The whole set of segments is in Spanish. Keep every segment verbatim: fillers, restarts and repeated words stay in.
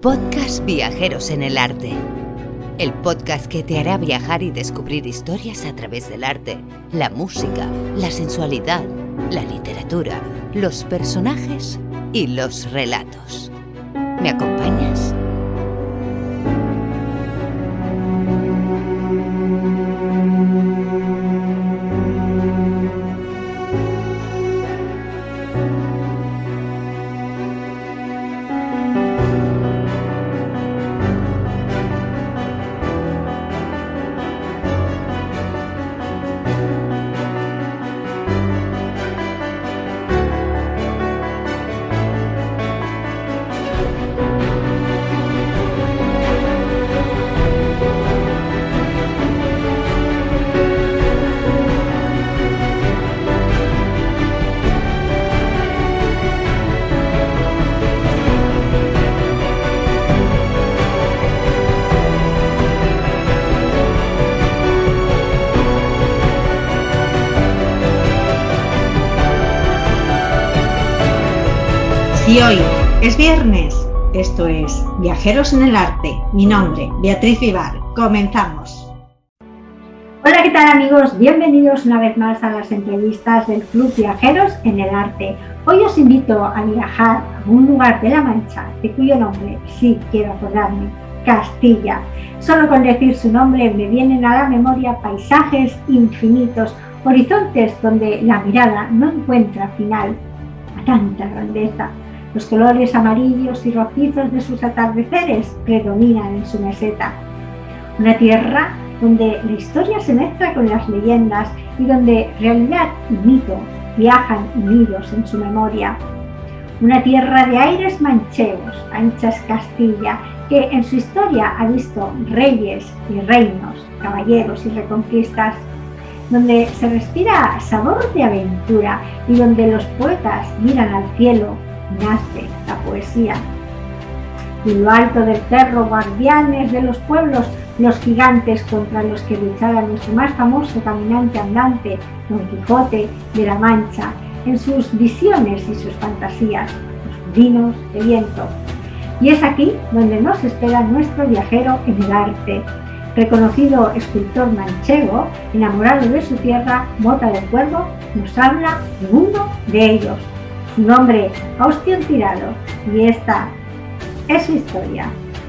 Podcast Viajeros en el Arte. El podcast que te hará viajar y descubrir historias a través del arte, la música, la sensualidad, la literatura, los personajes y los relatos. ¿Me acompañas? Y hoy es viernes, esto es Viajeros en el Arte. Mi nombre, Beatriz Vivar. Comenzamos. Hola, ¿qué tal amigos? Bienvenidos una vez más a las entrevistas del Club Viajeros en el Arte. Hoy os invito a viajar a un lugar de La Mancha, de cuyo nombre sí quiero acordarme, Castilla. Solo con decir su nombre me vienen a la memoria paisajes infinitos, horizontes donde la mirada no encuentra final a tanta grandeza. Los colores amarillos y rojizos de sus atardeceres predominan en su meseta. Una tierra donde la historia se mezcla con las leyendas y donde realidad y mito viajan unidos en su memoria. Una tierra de aires manchegos, ancha es Castilla, que en su historia ha visto reyes y reinos, caballeros y reconquistas, donde se respira sabor de aventura y donde los poetas miran al cielo, nace la poesía. Y en lo alto del cerro, guardianes de los pueblos, los gigantes contra los que luchara nuestro más famoso caminante andante, Don Quijote de la Mancha, en sus visiones y sus fantasías, los molinos de viento. Y es aquí donde nos espera nuestro viajero en el arte, reconocido escultor manchego, enamorado de su tierra, Mota del Cuervo, nos habla de uno de ellos. Su nombre, Austion Tirado, y esta es su historia.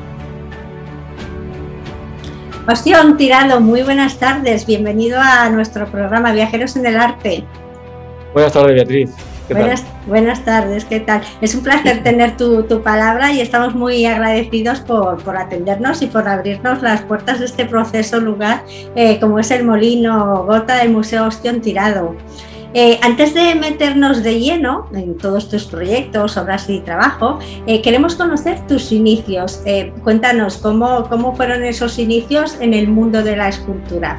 Austion Tirado, muy buenas tardes, bienvenido a nuestro programa Viajeros en el Arte. Buenas tardes, Beatriz. ¿Qué buenas, tal? buenas tardes, ¿qué tal? Es un placer tener tu, tu palabra y estamos muy agradecidos por, por atendernos y por abrirnos las puertas de este proceso lugar, eh, como es el Molino Gota del Museo Austion Tirado. Eh, antes de meternos de lleno en todos tus proyectos, obras y trabajo, eh, queremos conocer tus inicios. Eh, cuéntanos, ¿cómo, ¿cómo fueron esos inicios en el mundo de la escultura?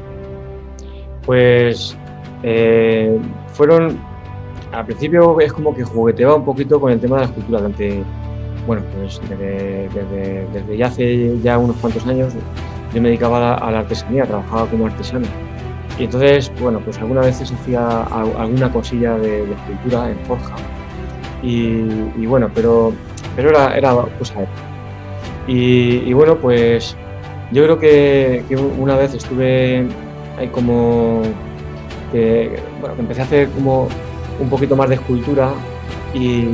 Pues eh, fueron, al principio es como que jugueteaba un poquito con el tema de la escultura, durante, bueno, pues desde, desde, desde ya hace ya unos cuantos años yo me dedicaba a la, a la artesanía, trabajaba como artesano. Y entonces, bueno, pues algunas veces hacía alguna cosilla de, de escultura en forja. Y, y bueno, pero, pero era, era cosa de... Y, y bueno, pues yo creo que, que una vez estuve ahí como... Que, bueno, que empecé a hacer como un poquito más de escultura y...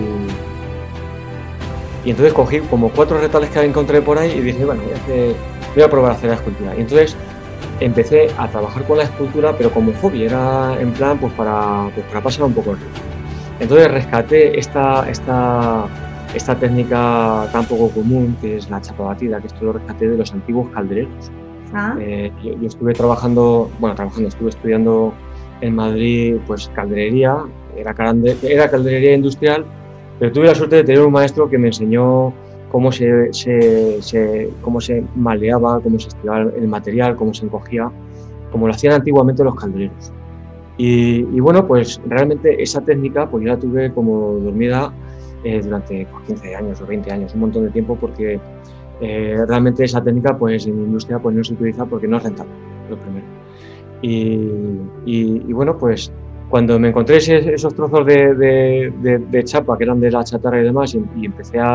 Y entonces cogí como cuatro retales que encontré por ahí y dije, bueno, voy a, hacer, voy a probar a hacer la escultura. Y entonces empecé a trabajar con la escultura, pero como hobby, era en plan pues para, pues para pasar un poco el tiempo. Entonces rescaté esta, esta, esta técnica tan poco común, que es la chapa batida, que esto lo rescaté de los antiguos caldereros. Ah. Eh, yo, yo estuve trabajando, bueno, trabajando, estuve estudiando en Madrid, pues calderería, era, era calderería industrial, pero tuve la suerte de tener un maestro que me enseñó cómo se, se, se, cómo se maleaba, cómo se estiraba el material, cómo se encogía, como lo hacían antiguamente los caldereros. Y, y bueno, pues realmente esa técnica pues yo la tuve como dormida eh, durante pues, quince años o veinte años, un montón de tiempo, porque eh, realmente esa técnica pues en la industria pues no se utiliza porque no es rentable, lo primero. Y, y, y bueno, pues cuando me encontré ese, esos trozos de, de, de, de chapa que eran de la chatarra y demás, y, y empecé a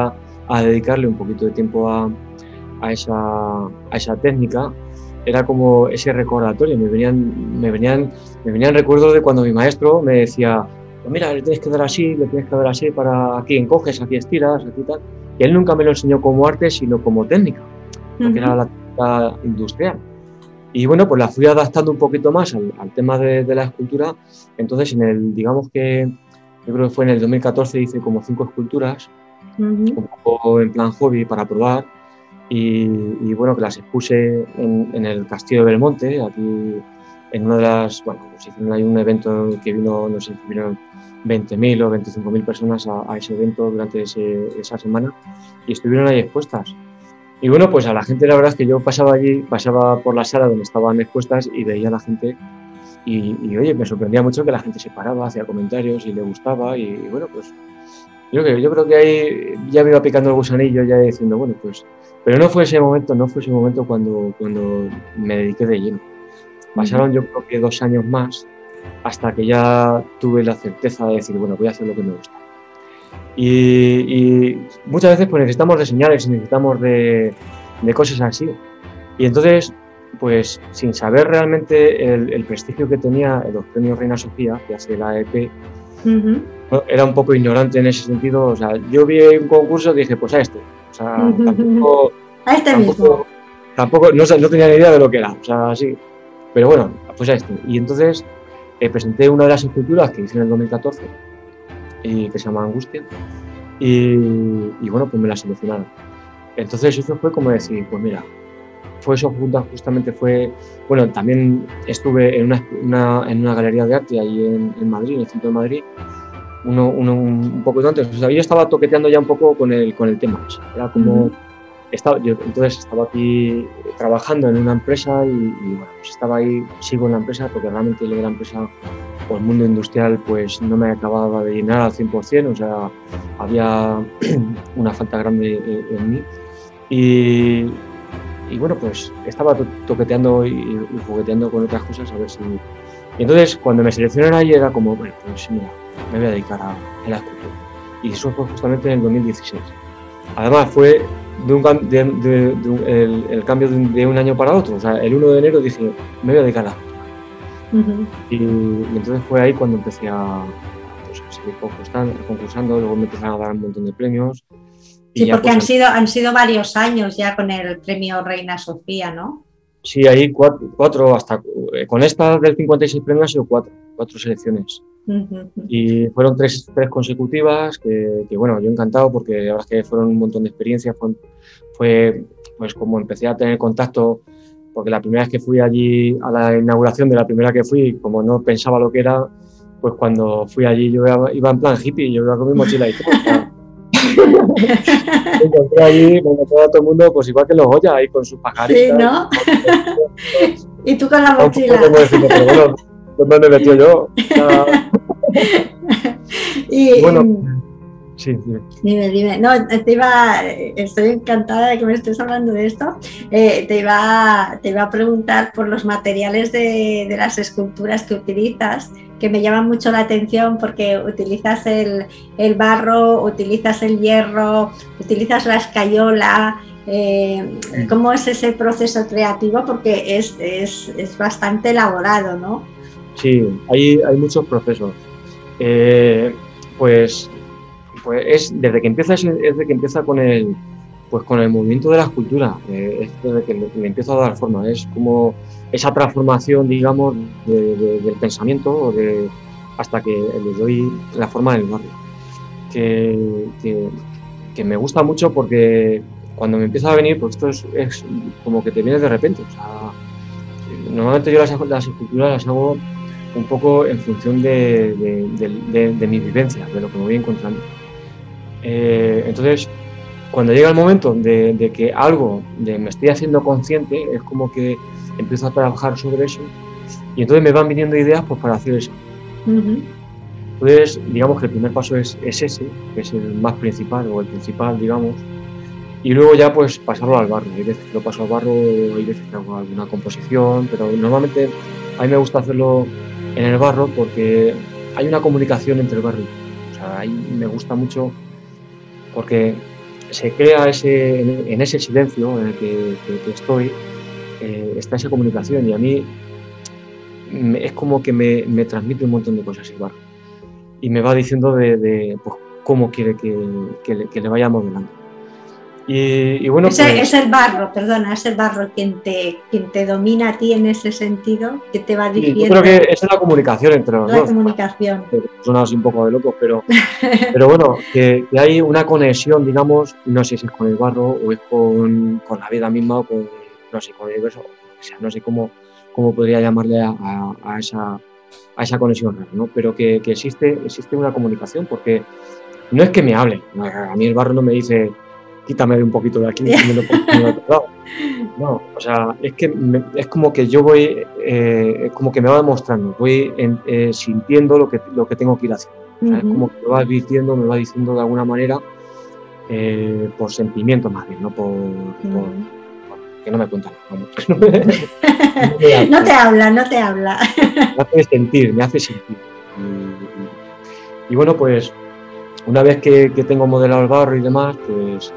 a dedicarle un poquito de tiempo a, a, esa, a esa técnica, era como ese recordatorio. Me venían, me venían, me venían recuerdos de cuando mi maestro me decía, pues mira, le tienes que dar así, le tienes que dar así, para aquí encoges, aquí estiras, aquí tal. Y él nunca me lo enseñó como arte, sino como técnica, porque uh-huh. era la técnica industrial. Y bueno, pues la fui adaptando un poquito más al, al tema de, de la escultura. Entonces, en el, digamos que, yo creo que fue en el dos mil catorce, hice como cinco esculturas, uh-huh. un poco en plan hobby para probar. Y, y bueno, que las expuse en, en el Castillo de Belmonte, aquí en una de las, bueno, pues hicieron ahí un evento que vino, no sé, vinieron veinte mil o veinticinco mil personas a, a ese evento durante ese, esa semana y estuvieron ahí expuestas. Y bueno, pues a la gente, la verdad es que yo pasaba allí, pasaba por la sala donde estaban expuestas y veía a la gente y, y oye, me sorprendía mucho que la gente se paraba, hacía comentarios y le gustaba y, y bueno, pues yo, yo creo que ahí ya me iba picando el gusanillo, ya diciendo, bueno, pues, pero no fue ese momento, no fue ese momento cuando, cuando me dediqué de lleno. Pasaron yo creo que dos años más hasta que ya tuve la certeza de decir, bueno, voy a hacer lo que me gusta. Y, y muchas veces pues necesitamos de señales, necesitamos de, de cosas así. Y entonces, pues sin saber realmente el, el prestigio que tenía los premios Reina Sofía, que hace la E P, uh-huh. era un poco ignorante en ese sentido. O sea, yo vi un concurso y dije, pues a este. O sea, uh-huh. tampoco... A este tampoco, mismo. Tampoco, no, no tenía ni idea de lo que era. O sea, así. Pero bueno, pues a este. Y entonces eh, presenté una de las esculturas que hice en el dos mil catorce y que se llama Angustia y, y bueno, pues me la seleccionaron. Entonces eso fue como decir, pues mira, fue eso justamente fue, bueno, también estuve en una, una, en una galería de arte ahí en, en Madrid, en el centro de Madrid, uno, uno, un poco antes, o sea, yo estaba toqueteando ya un poco con el, con el tema, era como... Uh-huh. Estaba, yo entonces estaba aquí trabajando en una empresa y, y bueno, pues estaba ahí, sigo en la empresa porque realmente la empresa o el mundo industrial pues no me acababa de llenar al cien por ciento, o sea, había una falta grande en, en mí y, y bueno, pues estaba to- toqueteando y, y jugueteando con otras cosas a ver si... Y entonces cuando me seleccionaron ahí era como, bueno, pues mira, me voy a dedicar a, a la escultura. Y eso fue justamente en el dos mil dieciséis. Además fue de un, de, de, de un, el, el cambio de un, de un año para otro, o sea, el uno de enero dije, me voy a dedicar a la escultura. Uh-huh. Y, y entonces fue ahí cuando empecé a, pues, a seguir concursando, concursando, luego me empezaron a dar un montón de premios. Sí, y ya, porque pues, han, sido, han sido varios años ya con el premio Reina Sofía, ¿no? Sí, ahí cuatro, cuatro hasta, con esta del cincuenta y seis premios han sido cuatro, cuatro selecciones. Uh-huh. Y fueron tres, tres consecutivas que, que, bueno, yo encantado porque la verdad es que fueron un montón de experiencias. Fue, fue pues como empecé a tener contacto, porque la primera vez que fui allí a la inauguración de la primera que fui, como no pensaba lo que era, pues cuando fui allí yo iba, iba en plan hippie, yo iba con mi mochila y todo. O sea, me encontré allí, me encontré a todo el mundo, pues igual que los Goya, ahí con sus pajaritas. Sí, ¿no? Y tú con la mochila. Como decirme, pero bueno, ¿dónde me metió yo? y, bueno, sí, dime. Dime, dime. No, te iba, estoy encantada de que me estés hablando de esto. Eh, te, iba, te iba a preguntar por los materiales de, de las esculturas que utilizas, que me llaman mucho la atención porque utilizas el, el barro, utilizas el hierro, utilizas la escayola. Eh, ¿Cómo es ese proceso creativo? Porque es, es, es bastante elaborado, ¿no? Sí, hay, hay muchos procesos. Eh, pues, pues es desde que empieza es desde que empieza con el pues con el movimiento de la escultura, eh, es desde que le, le empiezo a dar forma, es como esa transformación, digamos, de, de, del pensamiento de, hasta que le doy la forma del barrio, que, que, que me gusta mucho porque cuando me empieza a venir, pues esto es, es como que te viene de repente. O sea, normalmente yo las, las esculturas las hago un poco en función de, de, de, de, de mi vivencia, de lo que me voy encontrando. Eh, entonces, cuando llega el momento de, de que algo de me estoy haciendo consciente, es como que empiezo a trabajar sobre eso y entonces me van viniendo ideas pues, para hacer eso. Uh-huh. Entonces, digamos que el primer paso es, es ese, que es el más principal o el principal, digamos, y luego ya pues pasarlo al barro. Hay veces que lo paso al barro, hay veces que hago alguna composición, pero normalmente a mí me gusta hacerlo en el barro porque hay una comunicación entre el barro y yo. O sea, ahí me gusta mucho porque se crea ese, en, en ese silencio en el que, que, que estoy, eh, está esa comunicación, y a mí me, es como que me, me transmite un montón de cosas el barro, y me va diciendo de, de pues, cómo quiere que, que, le, que le vaya modelando. Y, y bueno, es, pues, es el barro, perdona, es el barro quien te, quien te domina a ti en ese sentido, que te va diciendo. Sí, yo creo que esa es la comunicación entre los la dos. comunicación. Suena así un poco de locos, pero, pero bueno, que, que hay una conexión, digamos, no sé si es con el barro o es con, con la vida misma o con, no sé, con el universo, o sea, no sé cómo, cómo podría llamarle a, a, a, esa, a esa conexión rara, ¿no? Pero que, que existe, existe una comunicación, porque no es que me hable, a mí el barro no me dice quítame de un poquito de aquí y me lo pongo de otro lado. No, o sea, es que me, es como que yo voy, eh, como que me va demostrando, voy en, eh, sintiendo lo que, lo que tengo que ir haciendo. O sea, uh-huh. Es como que me va advirtiendo, me va diciendo de alguna manera, eh, por sentimiento más bien, no por, uh-huh. por, por que no me cuentan. Vamos. No, me, no, me no te habla, no te habla. Me hace sentir, me hace sentir. Y, y, y bueno, pues una vez que, que tengo modelado el barro y demás, pues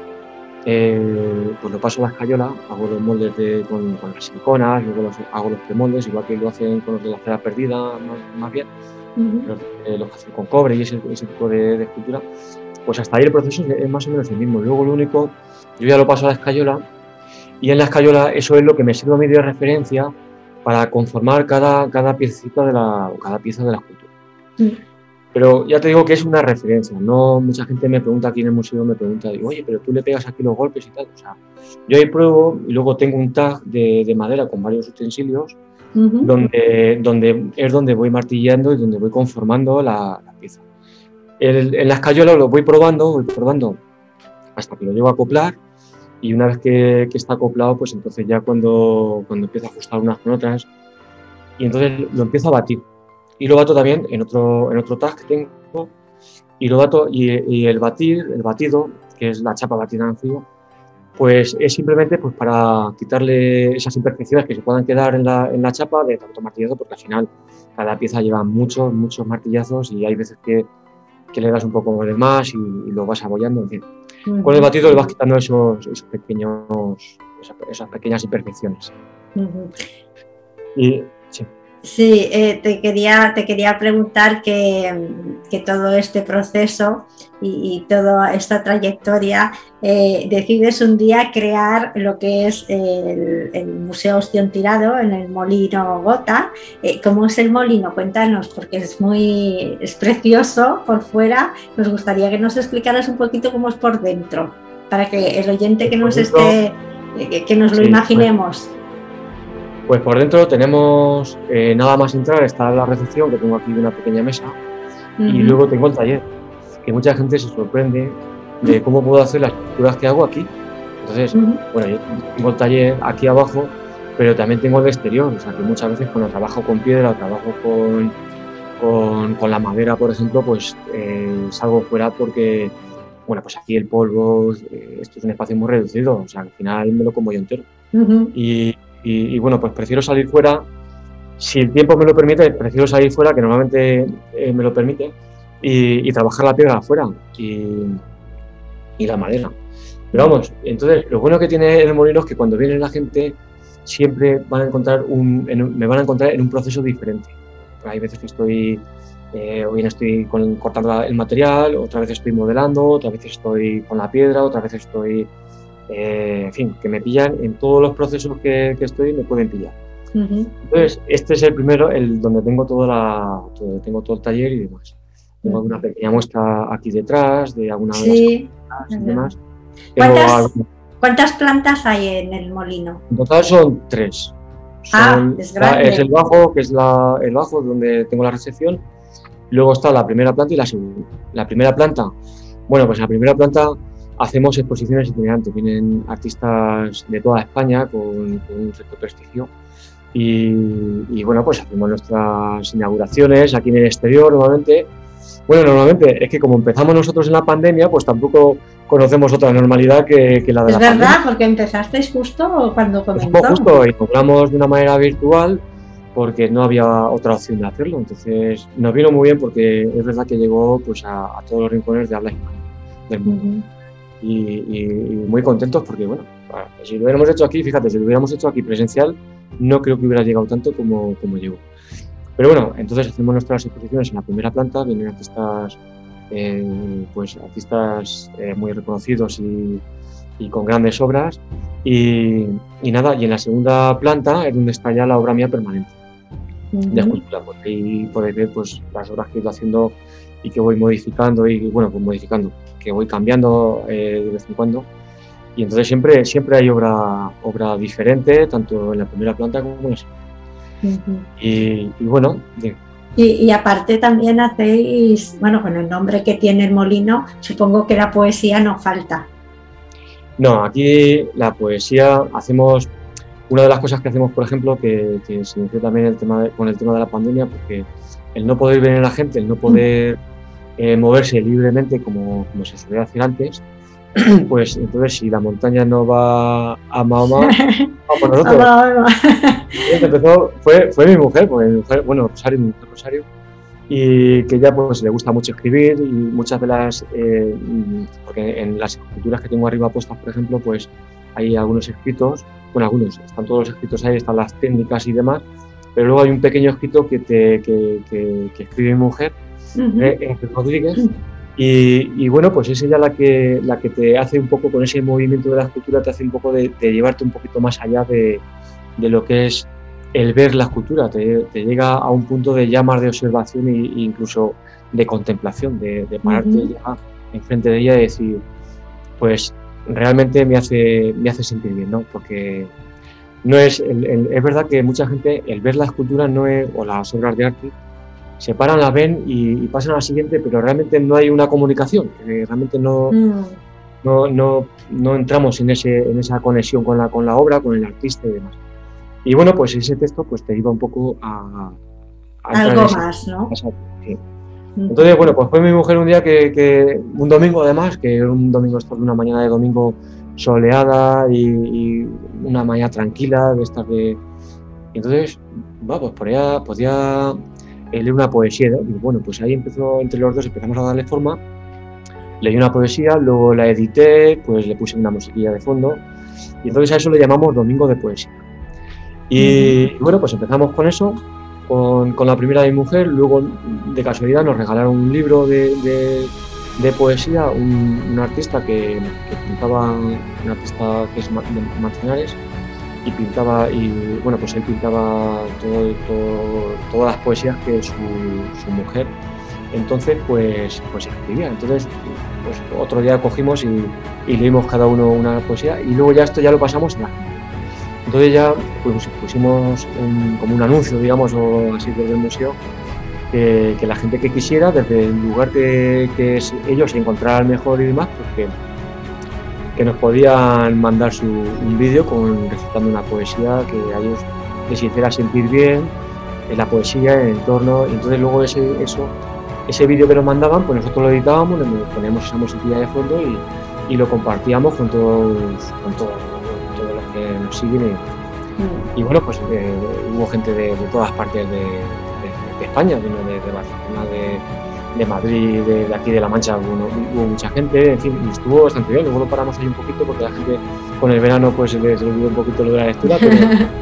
Eh, pues lo paso a la escayola, hago los moldes de, con, con las siliconas, luego los, hago los premoldes, igual que lo hacen con los de la cera perdida, más, más bien, uh-huh. los, eh, los que hacen con cobre y ese, ese tipo de, de escultura. Pues hasta ahí el proceso es, es más o menos el mismo. Luego lo único, yo ya lo paso a la escayola, y en la escayola eso es lo que me sirve a mí de referencia para conformar cada, cada piecita de la, o cada pieza de la escultura. Uh-huh. Pero ya te digo que es una referencia, no mucha gente me pregunta aquí en el museo, me pregunta, digo, oye, pero tú le pegas aquí los golpes y tal. O sea, yo ahí pruebo y luego tengo un tag de, de madera con varios utensilios, uh-huh. donde, donde es donde voy martillando y donde voy conformando la, la pieza. El, en la escayola lo voy probando, voy probando hasta que lo llevo a acoplar, y una vez que, que está acoplado, pues entonces ya cuando, cuando empiezo a ajustar unas con otras, y entonces lo empiezo a batir. Y lo bato también en otro, en otro tag que tengo, y lo bato, y, y el batir, el batido, que es la chapa batida en frío, pues es simplemente pues para quitarle esas imperfecciones que se puedan quedar en la, en la chapa de tanto martillazo, porque al final cada pieza lleva muchos, muchos martillazos, y hay veces que, que le das un poco de más y, y lo vas abollando, en fin. Uh-huh. Con el batido le vas quitando esos, esos pequeños, esas, esas pequeñas imperfecciones. Uh-huh. Y sí. Sí, eh, te, quería, te quería preguntar que, que todo este proceso y, y toda esta trayectoria, eh, decides un día crear lo que es el, el Museo Ostión Tirado en el Molino Gota. Eh, ¿Cómo es el molino? Cuéntanos, porque es muy es precioso por fuera. Nos gustaría que nos explicaras un poquito cómo es por dentro, para que el oyente que nos esté, eh, que nos lo sí, imaginemos. Pues. Pues por dentro tenemos, eh, nada más entrar, está la recepción, que tengo aquí una pequeña mesa, uh-huh. y luego tengo el taller, que mucha gente se sorprende de cómo puedo hacer las esculturas que hago aquí. Entonces, uh-huh. bueno, yo tengo el taller aquí abajo, pero también tengo el exterior, o sea que muchas veces cuando trabajo con piedra o trabajo con, con, con la madera, por ejemplo, pues eh, salgo fuera porque, bueno, pues aquí el polvo, eh, esto es un espacio muy reducido, o sea, al final me lo como yo entero. Uh-huh. Y Y, y bueno, pues prefiero salir fuera, si el tiempo me lo permite, prefiero salir fuera, que normalmente eh, me lo permite, y, y trabajar la piedra afuera y, y la madera. Pero vamos, entonces lo bueno que tiene el molino es que cuando viene la gente siempre van a encontrar un, en un, me van a encontrar en un proceso diferente. Hay veces que estoy, eh, hoy estoy con, cortando el material, otras veces estoy modelando, otras veces estoy con la piedra, otras veces estoy... Eh, en fin, que me pillan en todos los procesos que, que estoy, me pueden pillar. Uh-huh. Entonces, este es el primero, el donde tengo toda la, todo, tengo todo el taller y demás. Tengo uh-huh. una pequeña muestra aquí detrás de alguna sí. de las plantas y demás. ¿Cuántas, algo... ¿Cuántas plantas hay en el molino? En total son tres. Son, ah, es grande. La, es el bajo, que es la, el bajo donde tengo la recepción. Luego está la primera planta y la segunda. La primera planta, bueno, pues en la primera planta hacemos exposiciones itinerantes, vienen artistas de toda España con, con un cierto prestigio y, y bueno, pues hacemos nuestras inauguraciones aquí en el exterior normalmente. Bueno, normalmente es que como empezamos nosotros en la pandemia, pues tampoco conocemos otra normalidad que, que la de es la verdad, pandemia. Porque empezasteis justo cuando comenzó. Pues justo, y cobramos de una manera virtual porque no había otra opción de hacerlo, entonces nos vino muy bien porque es verdad que llegó pues a, a todos los rincones de habla hispana del mundo. Uh-huh. y, y, y muy contentos porque, bueno, si lo hubiéramos hecho aquí, fíjate, si lo hubiéramos hecho aquí presencial, no creo que hubiera llegado tanto como, como llegó. Pero bueno, entonces hacemos nuestras exposiciones en la primera planta, vienen artistas, eh, pues artistas eh, muy reconocidos y, y con grandes obras, y, y nada, y en la segunda planta es donde está ya la obra mía permanente uh-huh. de escultura, porque ahí podéis ver pues las obras que he ido haciendo y que voy modificando, y bueno, pues modificando, que voy cambiando eh, de vez en cuando. Y entonces siempre, siempre hay obra, obra diferente, tanto en la primera planta como en la segunda. Uh-huh. Y, y bueno... De... Y, y aparte también hacéis, bueno, con el nombre que tiene el molino, supongo que la poesía no falta. No, aquí la poesía hacemos... Una de las cosas que hacemos, por ejemplo, que, que se inició también el tema de, con el tema de la pandemia, porque el no poder ver a la gente, el no poder uh-huh. eh, moverse libremente como, como se solía hacer antes, pues entonces si la montaña no va a Mahoma, vamos por nosotros. Empezó, fue, fue mi mujer, pues, mi mujer, bueno, Rosario, mi mujer Rosario, y que ella pues le gusta mucho escribir, y muchas de las, eh, porque en las esculturas que tengo arriba puestas, por ejemplo, pues hay algunos escritos, bueno, algunos, están todos los escritos ahí, están las técnicas y demás, pero luego hay un pequeño escrito que, te, que, que, que escribe mi mujer, uh-huh. eh, Rodríguez, Y, y bueno, pues es ella la que, la que te hace un poco, con ese movimiento de la escultura, te hace un poco de, de llevarte un poquito más allá de, de lo que es el ver la escultura, te, te llega a un punto de ya más de observación e incluso de contemplación, de, de pararte uh-huh. ya enfrente de ella y decir, pues realmente me hace, me hace sentir bien, ¿no? Porque no es, el, el, es verdad que mucha gente, el ver la escultura no es, o las obras de arte, se paran, la ven y, y pasan a la siguiente, pero realmente no hay una comunicación, eh, realmente no, mm. no, no, no entramos en, ese, en esa conexión con la, con la obra, con el artista y demás. Y bueno, pues ese texto pues te iba un poco a... a algo más, ¿no? Sí. Mm. Entonces, bueno, pues fue mi mujer un día que, que un domingo además, que era un domingo, esto de una mañana de domingo soleada y, y una mañana tranquila, de estas de... Y entonces, va, pues por ella podía... leí una poesía, ¿no? Y bueno, pues ahí empezó, entre los dos empezamos a darle forma, leí una poesía, luego la edité, pues le puse una musiquilla de fondo, y entonces a eso le llamamos Domingo de Poesía. Y, uh-huh. y bueno, pues empezamos con eso, con, con la primera de mi mujer, luego de casualidad nos regalaron un libro de, de, de poesía, un, un artista que, que pintaba, un artista que es de Manzanares, y pintaba, y bueno, pues él pintaba todo, todo, todas las poesías que su, su mujer entonces pues, pues escribía. Entonces pues otro día cogimos y, y leímos cada uno una poesía, y luego ya esto ya lo pasamos a la gente. Entonces ya pues, pusimos un, como un anuncio, digamos, o así desde el museo, que, que la gente que quisiera, desde el lugar que, que ellos se encontraran mejor y demás, pues que que nos podían mandar su, un vídeo con recitando una poesía que a ellos les hiciera sentir bien en la poesía, en el entorno, y entonces luego ese, eso, ese vídeo que nos mandaban, pues nosotros lo editábamos, le poníamos esa musiquilla de fondo y, y lo compartíamos con todos, con todos, todos los que nos siguen. Y, mm. y bueno, pues eh, hubo gente de, de todas partes de, de, de España, de, de Barcelona, de de Madrid, de, de aquí de La Mancha, hubo, hubo mucha gente, en fin, y estuvo bastante bien. Luego lo paramos ahí un poquito porque la gente con el verano pues se les olvidó un poquito lo de la lectura, pero...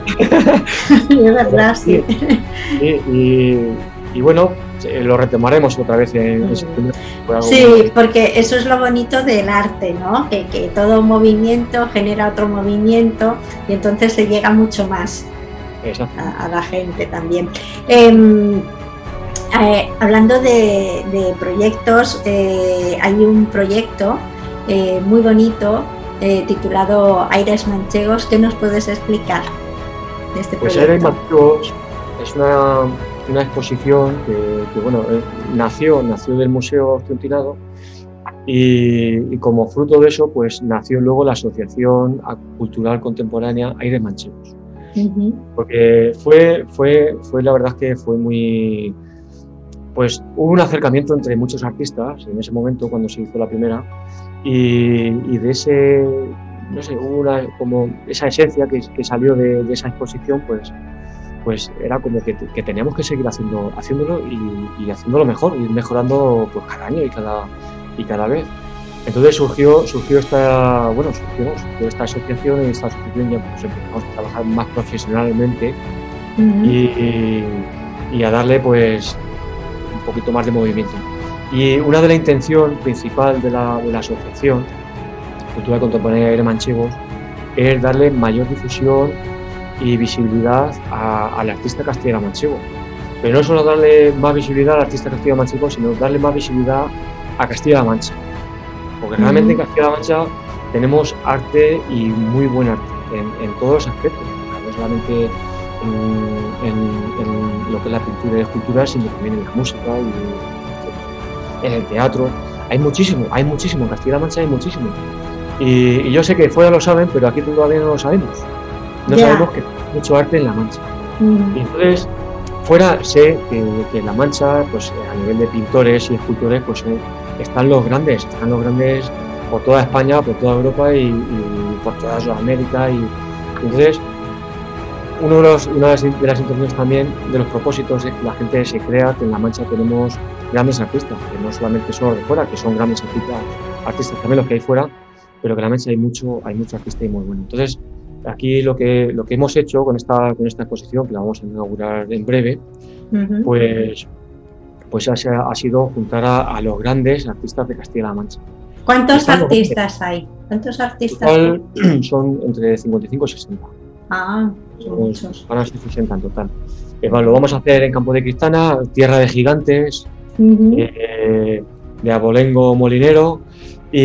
es verdad, sí. Y, y, y bueno, lo retomaremos otra vez en, en septiembre. Sí, porque eso es lo bonito del arte, ¿no? Que, que todo movimiento genera otro movimiento y entonces se llega mucho más a, a la gente también. Eh, Eh, hablando de, de proyectos, eh, hay un proyecto eh, muy bonito eh, titulado Aires Manchegos. ¿Qué nos puedes explicar de este pues proyecto? Aires Manchegos es una, una exposición que, que bueno, eh, nació, nació del Museo Occidental y, y como fruto de eso pues nació luego la Asociación Cultural Contemporánea Aires Manchegos. Uh-huh. Porque fue, fue, fue la verdad que fue muy... Pues hubo un acercamiento entre muchos artistas en ese momento cuando se hizo la primera y, y de ese, no sé, hubo una, como esa esencia que, que salió de, de esa exposición, pues, pues era como que, que teníamos que seguir haciendo, haciéndolo y, y haciéndolo mejor, ir mejorando pues cada año y cada, y cada vez. Entonces surgió, surgió esta, bueno, surgió, surgió esta asociación y esta asociación ya pues, empezamos a trabajar más profesionalmente uh-huh. y, y a darle pues un poquito más de movimiento. Y una de las intenciones principal de la, de la asociación Cultura Contemporánea de Aire Manchegos es darle mayor difusión y visibilidad a, al artista castilla-manchego. Pero no solo darle más visibilidad al artista castilla-manchego, sino darle más visibilidad a Castilla-La Mancha. Porque realmente en Castilla-La Mancha tenemos arte y muy buen arte en, en todos los aspectos, no solamente en, en, en lo que es la pintura y la escultura, sino también en la música y en el teatro. Hay muchísimo, hay muchísimo, en Castilla-La Mancha hay muchísimo. Y, y yo sé que fuera lo saben, pero aquí todavía no lo sabemos. No yeah. sabemos que hay mucho arte en La Mancha. Mm. Y entonces, fuera sé que, que en La Mancha, pues a nivel de pintores y escultores, pues eh, están los grandes, están los grandes por toda España, por toda Europa y, y por toda Sudamérica. Y, y entonces, uno de, los, una de las, de las intenciones también, de los propósitos, es que la gente se crea que en La Mancha tenemos grandes artistas, que no solamente son los de fuera, que son grandes artistas, artistas también los que hay fuera, pero que en La Mancha hay mucho, hay mucho artista y muy bueno. Entonces, aquí lo que, lo que hemos hecho con esta, con esta exposición, que la vamos a inaugurar en breve, uh-huh. pues, pues ha, ha sido juntar a, a los grandes artistas de Castilla-La Mancha. ¿Cuántos Están artistas hay? ¿Cuántos artistas total, hay? Son entre cincuenta y cinco y sesenta. Ah, son muchos. Van a ser sesenta en total. Eh, bueno, lo vamos a hacer en Campo de Cristana, Tierra de Gigantes, uh-huh. eh, de Abolengo Molinero, Y,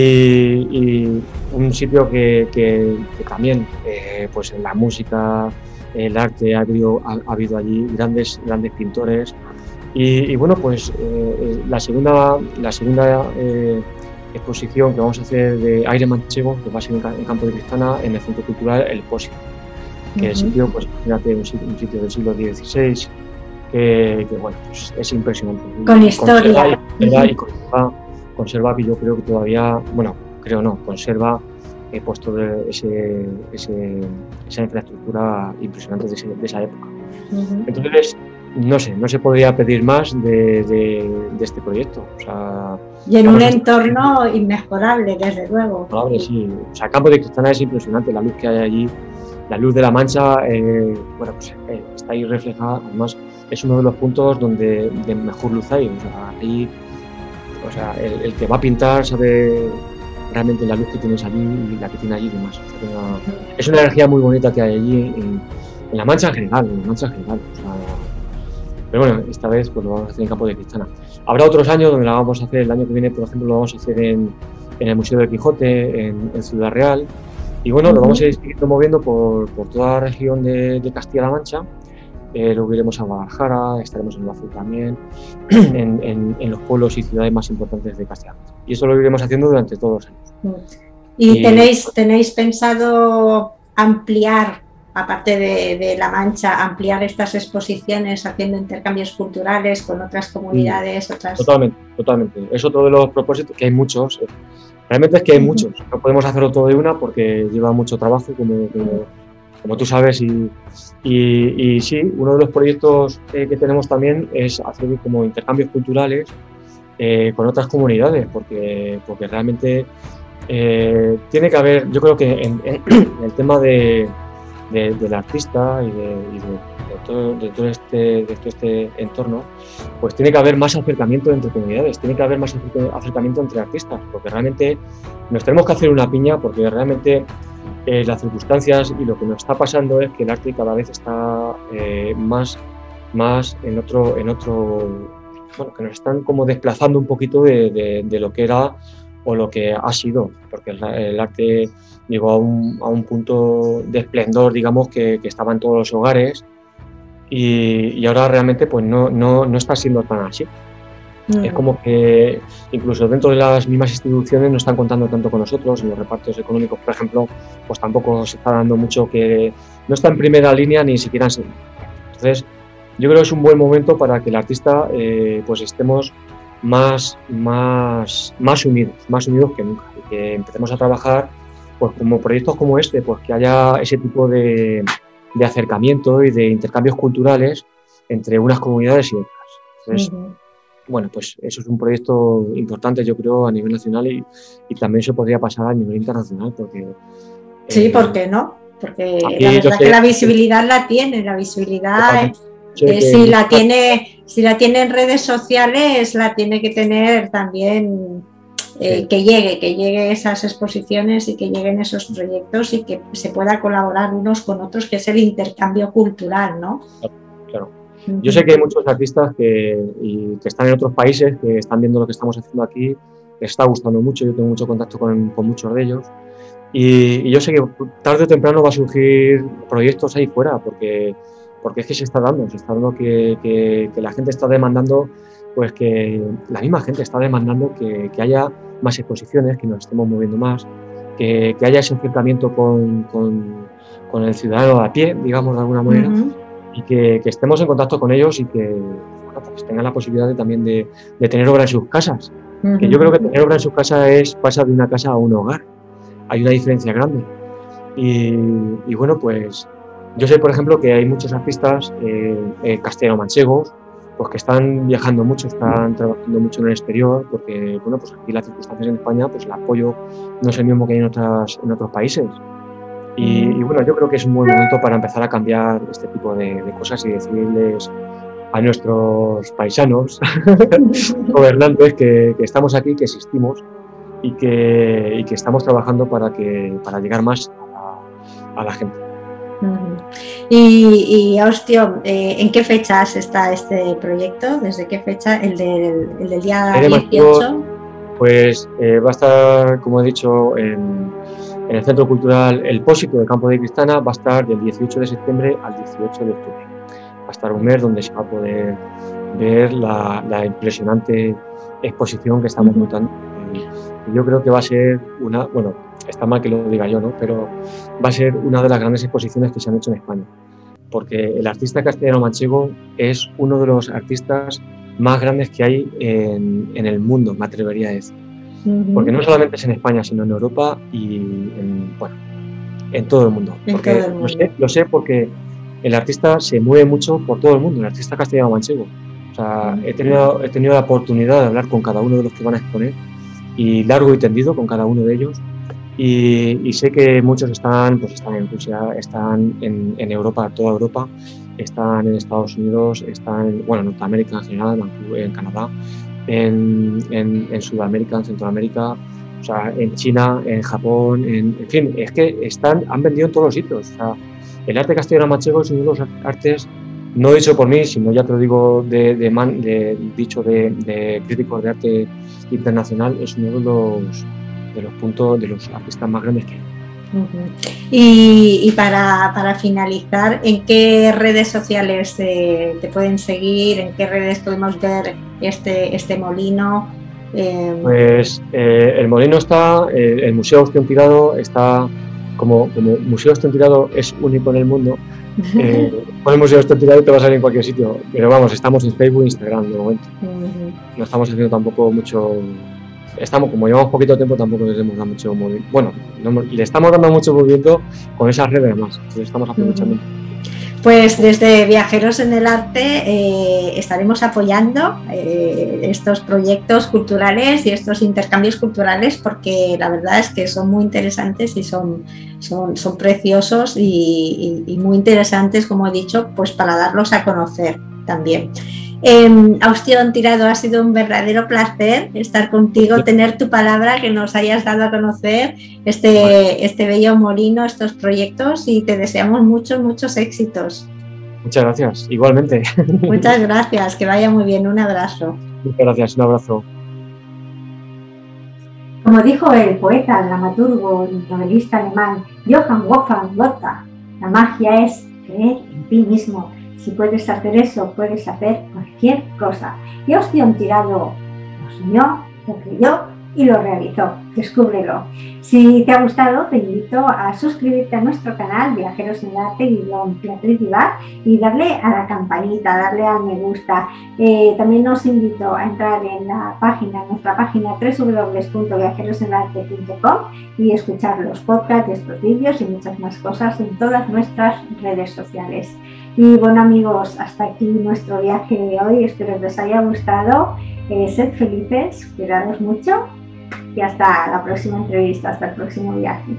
y un sitio que, que, que también, eh, pues en la música, el arte, ha habido, ha, ha habido allí grandes, grandes pintores. Y, y bueno, pues eh, la segunda, la segunda eh, exposición que vamos a hacer de aire manchego, que va a ser en, en Campo de Cristana, en el Centro Cultural El Posi. Que uh-huh. el sitio, pues fíjate, un sitio, un sitio del siglo dieciséis, que, que bueno, pues es impresionante. Con historia. Y, uh-huh. y conserva, conserva que yo creo que todavía, bueno, creo no, conserva eh, pues todo ese, ese, esa infraestructura impresionante de, ese, de esa época. Uh-huh. Entonces, no sé, no se podría pedir más de, de, de este proyecto. O sea, y en un entorno a... inmejorable, desde luego. Inmejorable, sí. O sea, Campo de Cristana es impresionante, la luz que hay allí, la luz de La Mancha, eh, bueno, pues eh, está ahí reflejada. Además, es uno de los puntos donde de mejor luz hay. O sea, ahí, o sea, el, el que va a pintar sabe realmente la luz que tienes allí y la que tiene allí y demás. O sea, una, es una energía muy bonita que hay allí en, en La Mancha en general, en La Mancha en general. O sea, pero bueno, esta vez pues lo vamos a hacer en Campo de Cristana. Habrá otros años donde la vamos a hacer, el año que viene, por ejemplo, lo vamos a hacer en, en el Museo del Quijote, en, en Ciudad Real. Y bueno, uh-huh. lo vamos a ir siguiendo moviendo por, por toda la región de, de Castilla-La Mancha. Eh, luego iremos a Guadalajara, estaremos en Azul también, en, en, en los pueblos y ciudades más importantes de Castilla-La Mancha. Y eso lo iremos haciendo durante todos los años. ¿Y, y tenéis, tenéis pensado ampliar, aparte de, de La Mancha, ampliar estas exposiciones haciendo intercambios culturales con otras comunidades? Sí, otras... Totalmente, totalmente. Es otro de los propósitos, que hay muchos. Realmente es que hay muchos. No podemos hacerlo todo de una porque lleva mucho trabajo, como, como, como tú sabes. Y, y, y sí, uno de los proyectos eh, que tenemos también es hacer como intercambios culturales eh, con otras comunidades, porque, porque realmente eh, tiene que haber, yo creo que en, en el tema de De, del artista y, de, y de, de, todo, de, todo este, de todo este entorno, pues tiene que haber más acercamiento entre comunidades, tiene que haber más acercamiento entre artistas, porque realmente nos tenemos que hacer una piña, porque realmente eh, las circunstancias y lo que nos está pasando es que el arte cada vez está eh, más, más en otro, en otro, bueno, que nos están como desplazando un poquito de, de, de lo que era o lo que ha sido, porque el, el arte llegó a un, a un punto de esplendor, digamos, que, que estaba en todos los hogares y, y ahora realmente pues no, no, no está siendo tan así. Mm. Es como que incluso dentro de las mismas instituciones no están contando tanto con nosotros, en los repartos económicos, por ejemplo, pues tampoco se está dando mucho, que no está en primera línea ni siquiera en segunda. Entonces, yo creo que es un buen momento para que el artista eh, pues estemos más, más, más unidos, más unidos que nunca, y que empecemos a trabajar pues como proyectos como este, pues que haya ese tipo de, de acercamiento y de intercambios culturales entre unas comunidades y otras. Entonces, uh-huh. bueno, pues eso es un proyecto importante, yo creo, a nivel nacional y, y también se podría pasar a nivel internacional, porque... Sí, eh, ¿por qué no? Porque aquí la yo verdad sé- que la visibilidad la tiene, la visibilidad, sé eh, que si la muchas- tiene, si la tiene en redes sociales, la tiene que tener también, eh, Sí. que llegue, que llegue esas exposiciones y que lleguen esos proyectos y que se pueda colaborar unos con otros, que es el intercambio cultural, ¿no? Claro. Yo sé que hay muchos artistas que, y que están en otros países, que están viendo lo que estamos haciendo aquí, les está gustando mucho, yo tengo mucho contacto con, con muchos de ellos y, y yo sé que tarde o temprano va a surgir proyectos ahí fuera, porque, porque es que se está dando, se está dando que, que, que la gente está demandando, pues que la misma gente está demandando que, que haya más exposiciones, que nos estemos moviendo más, que, que haya ese acercamiento con, con, con el ciudadano a pie, digamos de alguna manera. Uh-huh. Y que, que estemos en contacto con ellos y que, bueno, pues tengan la posibilidad de, también de, de tener obra en sus casas. Uh-huh. Que yo creo que tener obra en sus casas es pasar de una casa a un hogar. Hay una diferencia grande. Y, y bueno, pues yo sé, por ejemplo, que hay muchos artistas eh, eh, castellano-manchegos pues que están viajando mucho, están trabajando mucho en el exterior, porque bueno, pues aquí las circunstancias en España, pues el apoyo no es el mismo que hay en, otras, en otros países. Y, y bueno, yo creo que es un buen momento para empezar a cambiar este tipo de, de cosas y decirles a nuestros paisanos gobernantes que, que estamos aquí, que existimos y que, y que estamos trabajando para, que, para llegar más a, a la gente. Y, y Ostio, eh, ¿en qué fechas está este proyecto? ¿Desde qué fecha? ¿El del, el del día dieciocho? Pues eh, va a estar, como he dicho, en, en el Centro Cultural El Pósito del Campo de Cristana. Va a estar del dieciocho de septiembre al dieciocho de octubre. Va a estar un mes donde se va a poder ver la, la impresionante exposición que estamos uh-huh. montando. Y yo creo que va a ser una, bueno, está mal que lo diga yo, ¿no? Pero va a ser una de las grandes exposiciones que se han hecho en España. Porque el artista castellano-manchego es uno de los artistas más grandes que hay en, en el mundo, me atrevería a decir. Uh-huh. Porque no solamente es en España, sino en Europa y en, bueno, en todo el mundo. En porque todo el mundo. Lo, sé, lo sé porque el artista se mueve mucho por todo el mundo, el artista castellano-manchego. O sea, uh-huh. he, tenido, he tenido la oportunidad de hablar con cada uno de los que van a exponer y largo y tendido con cada uno de ellos. Y, y sé que muchos están, pues están en Rusia, están en, en Europa, toda Europa, están en Estados Unidos, están en, bueno, en Norteamérica en general, en Canadá, en, en, en Sudamérica, en Centroamérica, o sea, en China, en Japón, en, en fin, es que están, han vendido en todos los sitios. O sea, el arte castellano-manchego es uno de los artes, no dicho por mí, sino ya te lo digo de, de, man, de dicho de, de críticos de arte internacional, es uno de los de los puntos, de los artistas más grandes que hay. Uh-huh. Y, y para, para finalizar, ¿en qué redes sociales eh, te pueden seguir? ¿En qué redes podemos ver este, este molino? Eh... Pues eh, el molino está, eh, el Museo Ostión Tirado está, como, como Museo Ostión Tirado es único en el mundo, eh, con el Museo Ostión Tirado te va a salir en cualquier sitio, pero vamos, estamos en Facebook e Instagram de momento. Uh-huh. No estamos haciendo tampoco mucho... Estamos, como llevamos poquito tiempo, tampoco les hemos dado mucho movimiento. Bueno, no, le estamos dando mucho movimiento con esas redes más, entonces estamos aprovechando. Pues desde Viajeros en el Arte eh, estaremos apoyando eh, estos proyectos culturales y estos intercambios culturales, porque la verdad es que son muy interesantes y son, son, son preciosos y, y, y muy interesantes, como he dicho, pues para darlos a conocer también. Eh, Ostión Tirado, ha sido un verdadero placer estar contigo, tener tu palabra, que nos hayas dado a conocer este, vale. este bello molino, estos proyectos, y te deseamos muchos, muchos éxitos. Muchas gracias, igualmente. Muchas gracias, que vaya muy bien, un abrazo. Muchas gracias, un abrazo. Como dijo el poeta, dramaturgo y novelista alemán Johann Wolfgang Goethe, la magia es creer en ti mismo. Si puedes hacer eso, puedes hacer cualquier cosa. Y Ostión Tirado lo soñó, lo creyó y lo realizó. descúbrelo. Si te ha gustado, te invito a suscribirte a nuestro canal Viajeros en el Arte guión Beatriz Ibar y darle a la campanita, darle al me gusta. Eh, también os invito a entrar en la página, nuestra página doble u doble u doble u punto viajeros en el arte punto com y escuchar los podcasts de estos vídeos y muchas más cosas en todas nuestras redes sociales. Y bueno, amigos, hasta aquí nuestro viaje de hoy. Espero que os haya gustado. Eh, sed felices, cuidaros mucho y hasta la próxima entrevista, hasta el próximo viaje.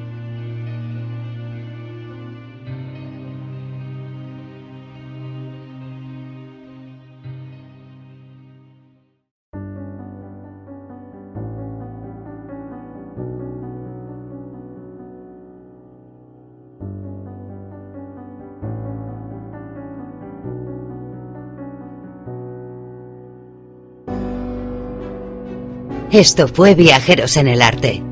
Esto fue Viajeros en el Arte.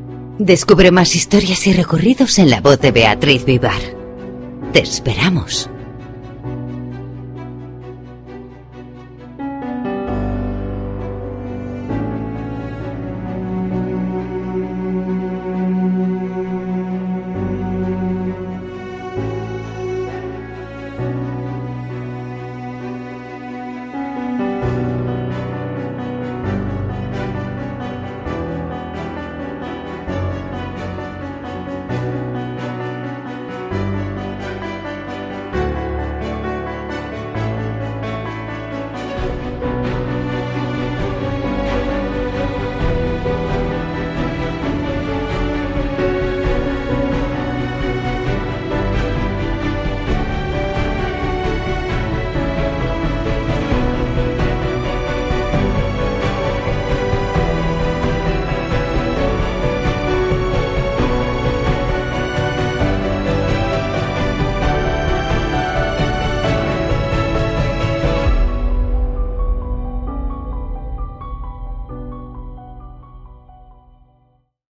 Descubre más historias y recorridos en la voz de Beatriz Vivar. Te esperamos.